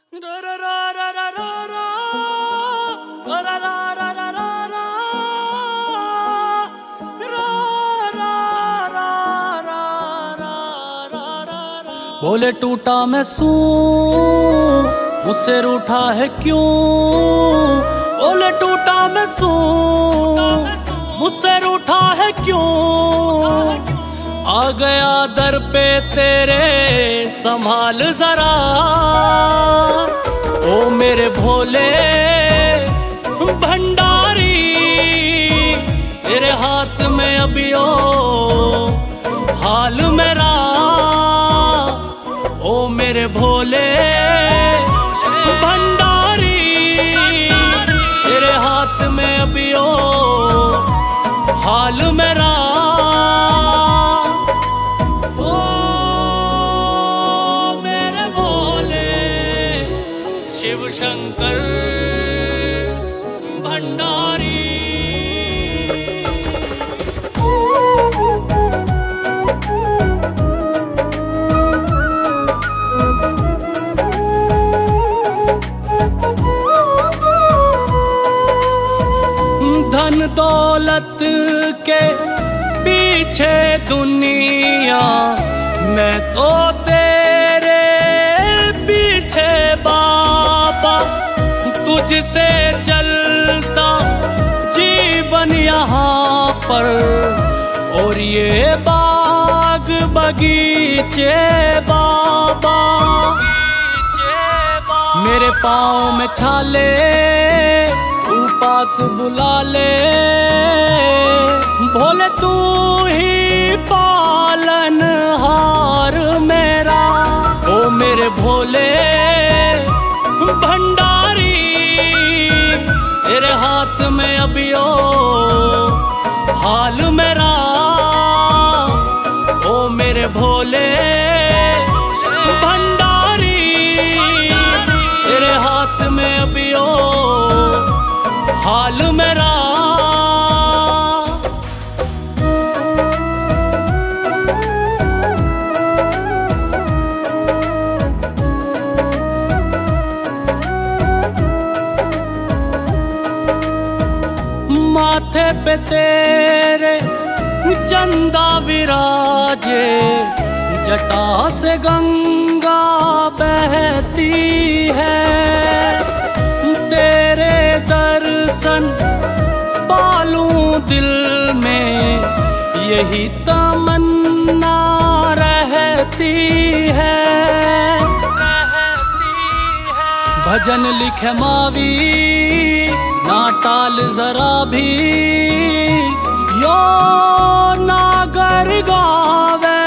बोले टूटा मैं सूं मुझसे रूठा है क्यों। बोले टूटा मैं सूं मुझसे रूठा है क्यों। आ गया दर पे तेरे संभाल जरा। ओ मेरे भोले भंडारी तेरे हाथ में अभी ओ हाल मेरा। ओ मेरे भोले भंडारी तेरे हाथ में अभी ओ हाल मेरा। ओ मेरे भोले शिव शंकर भंडारी। धन दौलत के पीछे दुनिया मैं तो तेरे पीछे बाबा। तुझसे चलता जीवन यहाँ पर और ये बाग बगीचे बाबा। मेरे पाँव में छाले पास बुला ले भोले तू ही पालन हार मेरा। ओ मेरे भोले भंडारी तेरे हाथ में अभी ओ हाल मेरा। ओ मेरे भोले भंडारी तेरे हाथ में अभी ओ हाल मेरा। माथे पे तेरे चंदा विराजे जटा से गंगा बहती है। तेरे दर्शन पालूं दिल में यही तमन्ना रहती है। भजन लिखे मावी ना टाल जरा भी यो नागर गावे।